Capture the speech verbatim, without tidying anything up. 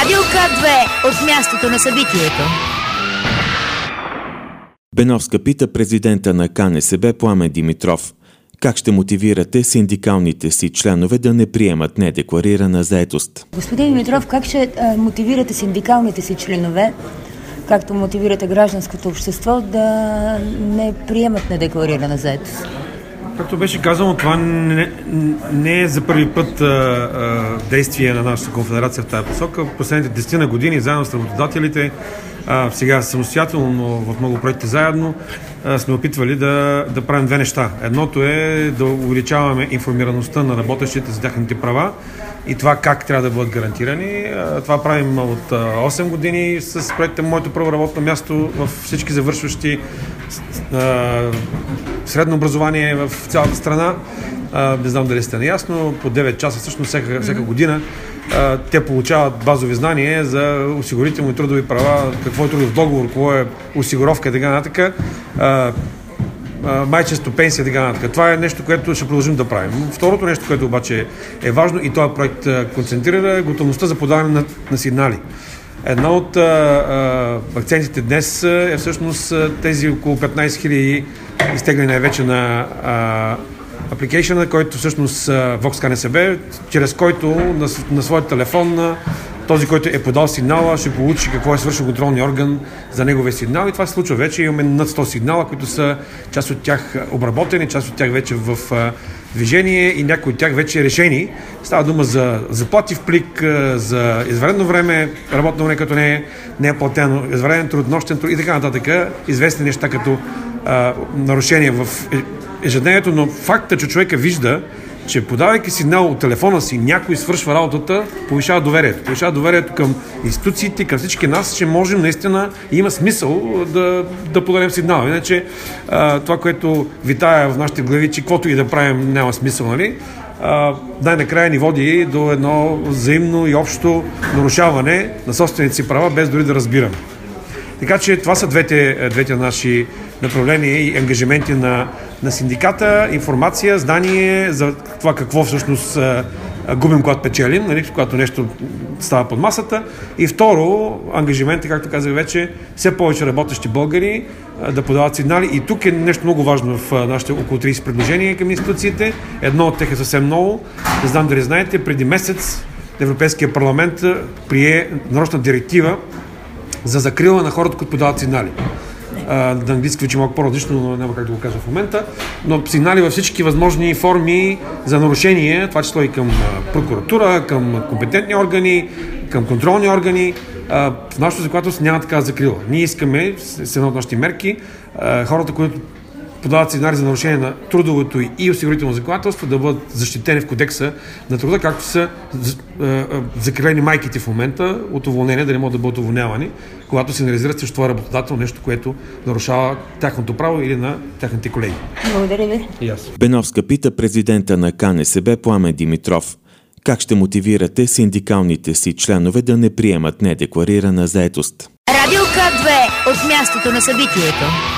Радио К две от мястото на събитието. Беновска пита президента на К Н С Б Пламен Димитров: как ще мотивирате синдикалните си членове да не приемат недекларирана заетост? Господин Димитров, как ще а, мотивирате синдикалните си членове, както мотивирате гражданското общество, да не приемат недекларирана заетост? Както беше казано, това не, не е за първи път а, а, действие на нашата конфедерация в тази посока. В последните десет години, заедно с работодателите, а, сега самостоятелно, но в много проекти заедно, а, сме опитвали да, да правим две неща. Едното е да увеличаваме информираността на работещите за тяхните права и това как трябва да бъдат гарантирани. А, това правим от а, осем години с проекта Моето първо работно място в всички завършващи а, средно образование в цялата страна. А, не знам дали сте наясно, по девет часа всъщност всяка, всяка година а, те получават базови знания за осигурителни трудови права, какво е трудов договор, какво е осигуровка и така нататък, майчество, пенсия и така нататък. Това е нещо, което ще продължим да правим. Второто нещо, което обаче е важно и този проект концентрира, е готовността за подаване на, на сигнали. Една от а, а, акцентите днес е всъщност тези около петнайсет хиляди изтегляни най-вече на апликейшъна, който всъщност Vox К Н С Б, чрез който на, на своят телефон този, който е подал сигнала, ще получи какво е свършил контролния орган за неговия сигнал. И това се случва вече. Имаме над сто сигнала, които са част от тях обработени, част от тях вече в движение и някои от тях вече решени. Става дума за заплати в плик, за извънредно време, работно време, като не е, не е платено, извънреден труд, нощен труд и така нататък. Известни неща като а, нарушения в ежедневието, но факта, че човека вижда, че подавайки сигнал от телефона си, някой свършва работата, повишава доверието. Повишава доверието към институциите, към всички нас, че можем наистина и има смисъл да, да подадем сигнал. Иначе а, това, което витая в нашите глави, че каквото и да правим няма смисъл, нали? А, най-накрая ни води до едно взаимно и общо нарушаване на собствените си права, без дори да разбираме. Така че това са двете, двете наши направления и ангажименти на, на синдиката. Информация, знание за това какво всъщност а, губим, когато печелим, нали, когато нещо става под масата. И второ, ангажименти, както казах вече, все повече работещи българи а, да подават сигнали. И тук е нещо много важно в а, нашите около трийсет предложения към институциите. Едно от тях е съвсем ново. Не знам дали знаете, преди месец Европейския парламент прие нарочна директива за закрила на хората, които подават сигнали. На английски вече малко по-различно, но няма как да го кажа в момента. Но сигнали във всички възможни форми за нарушение, това число и към прокуратура, към компетентни органи, към контролни органи. В нашото законодателство няма такава закрила. Ние искаме, с една от нашите мерки, хората, които подават сигнали за нарушение на трудовото и осигурително законодателство, да бъдат защитени в кодекса на труда, както са закрилени майките в момента от уволнение, да не могат да бъдат уволнявани, когато се реализират срещу това работодател, нещо, което нарушава тяхното право или на тяхните колеги. Благодаря ви. И аз. Беновска пита президента на К Н С Б Пламен Димитров: как ще мотивирате синдикалните си членове да не приемат недекларирана заетост? Радио К две от мястото на събитието.